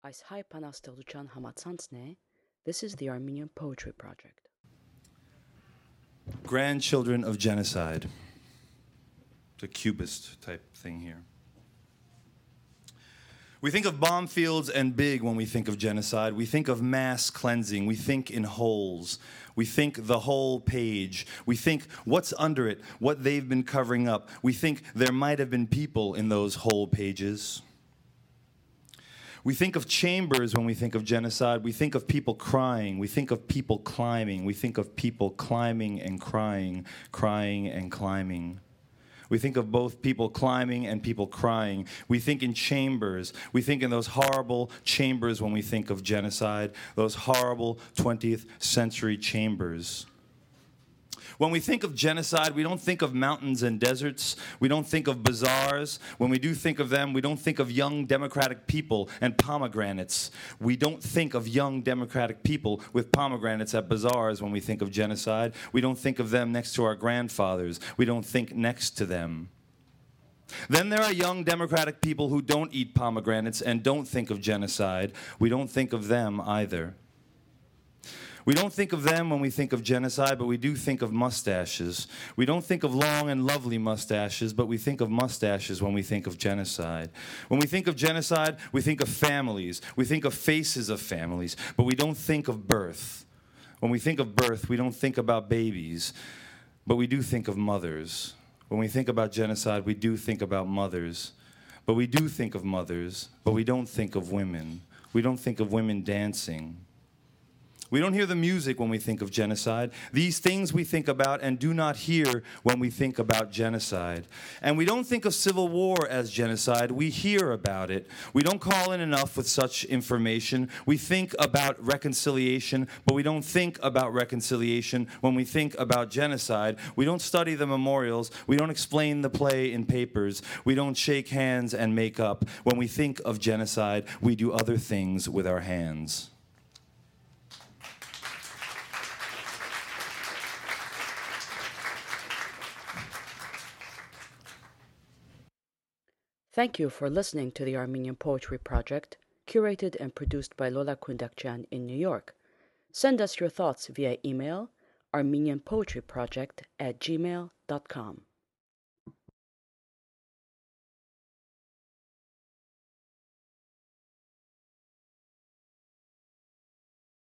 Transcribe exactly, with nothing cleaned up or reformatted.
Այս հայ բանաստեղծության համացանցն է. This is the Armenian Poetry Project. Grandchildren of genocide. It's a cubist type thing here. We think of bomb fields and big when we think of genocide. We think of mass cleansing. We think in wholes. We think the whole page. We think what's under it, what they've been covering up. We think there might have been people in those whole pages. We think of chambers when we think of genocide. We think of people crying. We think of people climbing. We think of people climbing and crying, crying and climbing. We think of both people climbing and people crying. We think in chambers. We think in those horrible chambers when we think of genocide, those horrible twentieth century chambers. When we think of genocide, we don't think of mountains and deserts. We don't think of bazaars. When we do think of them, we don't think of young democratic people and pomegranates. We don't think of young democratic people with pomegranates at bazaars when we think of genocide. We don't think of them next to our grandfathers. We don't think next to them. Then there are young democratic people who don't eat pomegranates and don't think of genocide. We don't think of them either. We don't think of them when we think of genocide, but we do think of mustaches. We don't think of long and lovely mustaches, but we think of mustaches when we think of genocide. When we think of genocide, we think of families. We think of faces of families, but we don't think of birth. When we think of birth, we don't think about babies, but we do think of mothers. When we think about genocide, we do think about mothers, but we do think of mothers, but we don't think of women. We don't think of women dancing. We don't hear the music when we think of genocide. These things we think about and do not hear when we think about genocide. And we don't think of civil war as genocide. We hear about it. We don't call in enough with such information. We think about reconciliation, but we don't think about reconciliation when we think about genocide. We don't study the memorials. We don't explain the play in papers. We don't shake hands and make up. When we think of genocide, we do other things with our hands. Thank you for listening to the Armenian Poetry Project, curated and produced by Lola Kundakjian in New York. Send us your thoughts via email, armenianpoetryproject at gmail dot com.